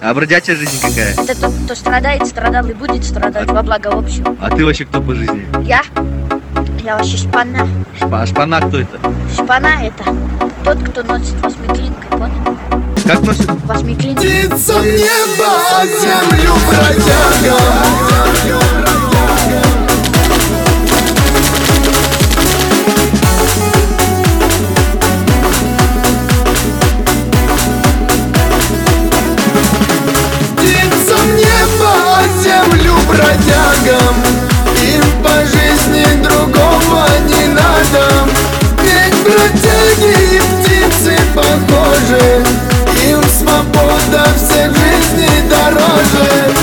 А бродячая жизнь какая? Это тот, кто страдает, страдал и будет страдать во благо общего. А ты вообще кто по жизни? Я вообще шпана. А шпана кто это? Шпана это тот, кто носит восьмиклинкой, понял? Как носит? Восьмиклинкой. Птицам небо, землю бродягам. Птицам небо, землю бродягам. Им по жизни другого не надо. Ведь бродяги и птицы похожи. Им свобода всех жизней дороже.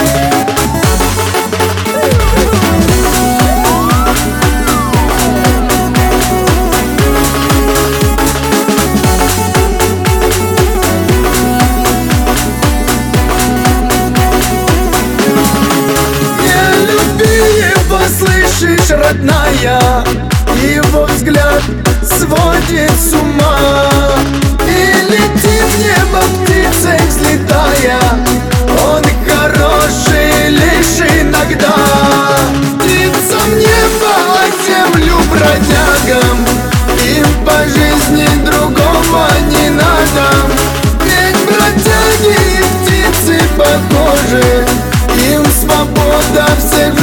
Не люби его, слышишь, родная. Его взгляд сводит с ума. И летит в небо птицей взлетая. Он хороший лишь иногда. Птицам небо, а землю бродягам. Им по жизни другого не надо. Ведь бродяги и птицы похожи. Им свобода всех